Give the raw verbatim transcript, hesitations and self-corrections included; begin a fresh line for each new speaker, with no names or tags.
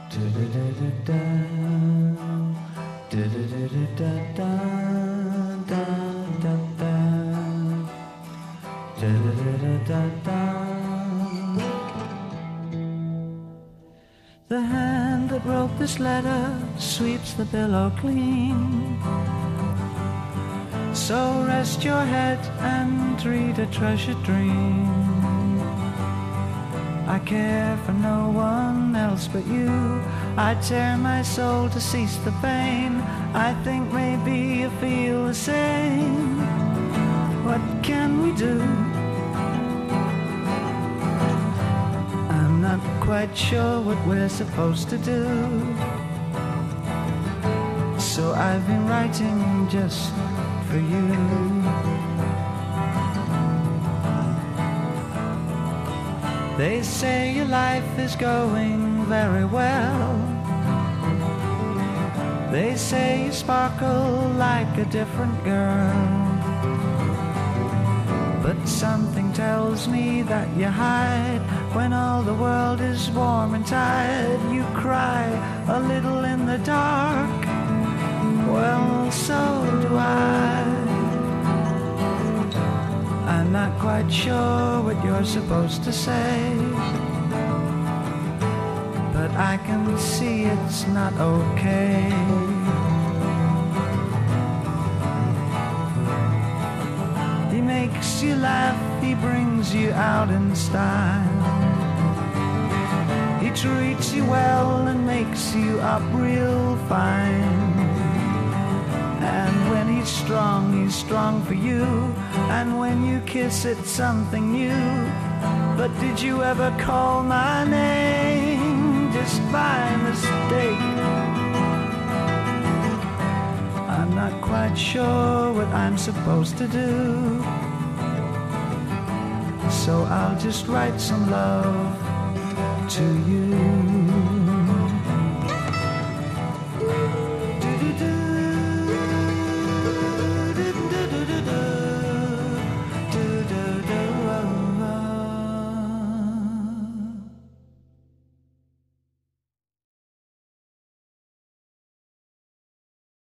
Da-da-da-da-da. Da-da-da-da-da-da. Da-da-da-da. Da-da-da-da-da. The hand that wrote this letter sweeps the pillow clean. So rest your head and read a treasured dream. I care for no one else but you. I tear my soul to cease the pain. I think maybe you feel the same. What can we do? I'm not quite sure what we're supposed to do. So I've been writing just for you. They say your life is going very well. They say you sparkle like a different girl. But something tells me that you hide. When all the world is warm and tired, you cry a little in the dark. Well, so do I. I'm not quite sure what you're supposed to say, but I can see it's not okay. He makes you laugh, he brings you out in style. He treats you well and makes you up real fine. And when he's strong, he's strong for you. And when you kiss, it's something new. But did you ever call my name just by mistake? I'm not quite sure what I'm supposed to do. So I'll just write some love to you.